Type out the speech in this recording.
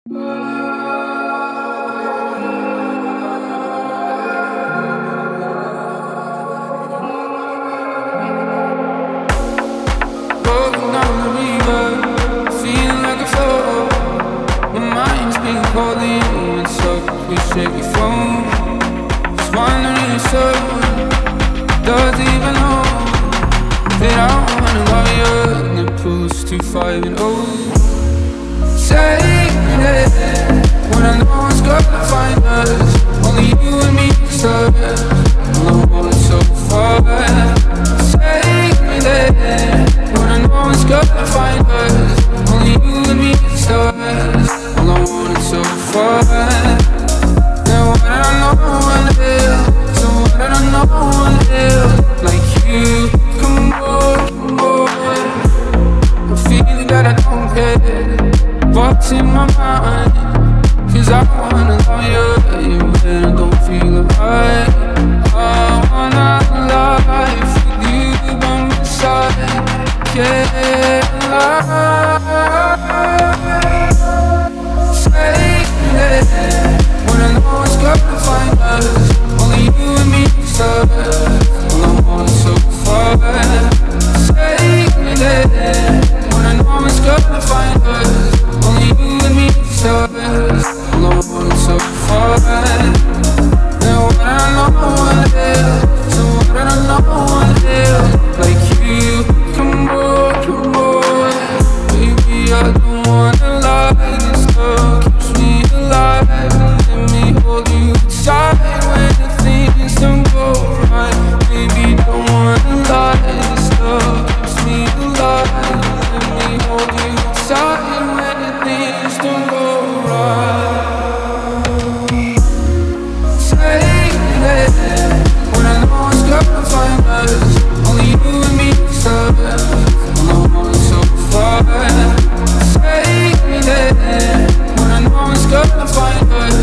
Walking down the river, feeling like a flow. My mind's been calling you and so we check your phone. Just wondering so does even know that I wanna love you and it pulls to 5 and 0. Say that when I know it's gonna find us, only you and me stuck alone so far. Say that when I know it's gonna find us, only you and me stuck alone so far. Now what I know I live, so what I know I live like you. Come on, I'm feeling that I don't care. What's in my mind? Cause I wanna love you, but I don't feel alright. I wanna life with you by my side. Can't lie. Say that when I know it's gonna find us, only you and me stuck alone so far. Say that when I know it's gonna find us, only you and me stuck alone so far. Now what I know I live, so what I know I live like you. Come on, baby, I don't wanna lie. This love keeps me alive. Let me hold you tight when the things don't go right. Baby, don't wanna lie. This love keeps me alive. Let me hold you tight when the things don't go right. Say that when I know it's gonna find us, only you and me stuck alone so far. Say that when I know it's gonna find us,